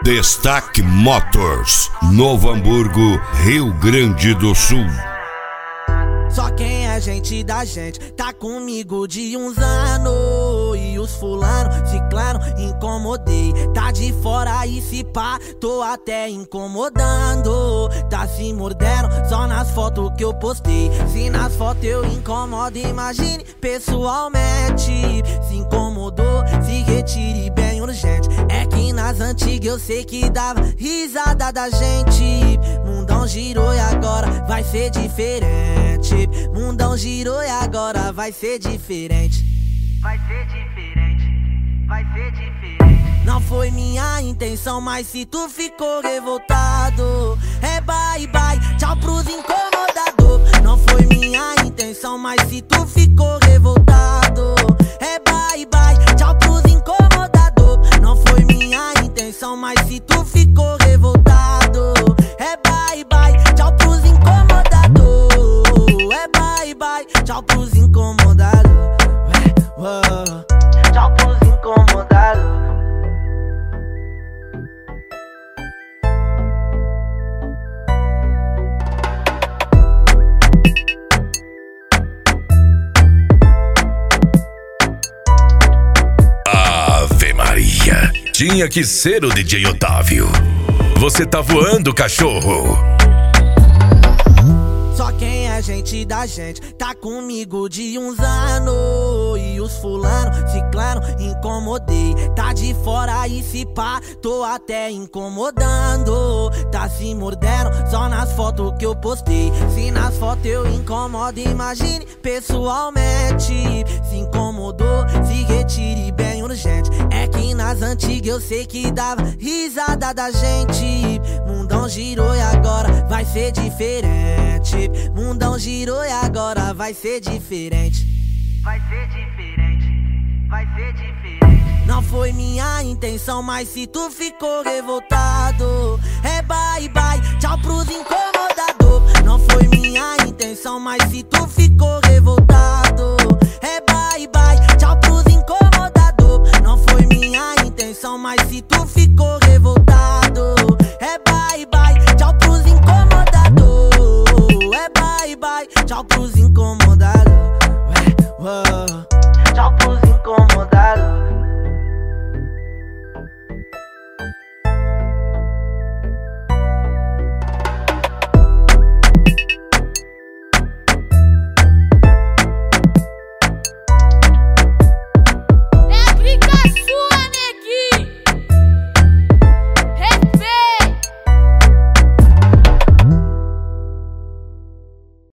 Destaque Motors, Novo Hamburgo, Rio Grande do Sul. Só quem é gente da gente tá comigo de uns anos. E os fulano, ciclano, incomodei. Tá de fora e se pá, tô até incomodando. Tá se mordendo só nas fotos que eu postei. Se nas fotos eu incomodo, imagine pessoalmente. Se incomodou, se retire bem urgente. É que nas antigas eu sei que dava risada da gente. Mundão girou e agora vai ser diferente. Mundão girou e agora vai ser diferente. Vai ser diferente, vai ser diferente. Não foi minha intenção, mas se tu ficou revoltado, é bye bye, tchau pros incomodador. Não foi minha intenção, mas se tu ficou revoltado, é bye bye, tchau pros incomodador. Não foi minha intenção, mas se tu ficou revoltado, é bye bye, tchau pros incomodador. É bye bye, tchau pros incomodados. Tchau pros incomodados. Ave Maria, tinha que ser o DJ Otávio. Você tá voando, cachorro. Só quem é gente da gente tá comigo de uns anos. E os fulano, ciclano, incomodei. Tá de fora e se pá, tô até incomodando. Tá se mordendo só nas fotos que eu postei. Se nas fotos eu incomodo, imagine pessoalmente. Se incomodou, se retire bem urgente. É que nas antigas eu sei que dava risada da gente. Mundão girou e agora vai ser diferente. Mundão girou e agora vai ser diferente. Vai ser diferente, vai ser diferente. Não foi minha intenção, mas se tu ficou revoltado, é bye bye, tchau pros incomodador. Não foi minha intenção, mas se tu ficou revoltado, é bye bye, tchau pros incomodador. Não foi minha intenção, mas se tu ficou revoltado, é bye bye, tchau pros incomodador. É bye bye, tchau pros incomodados. Tchau pros incomodados.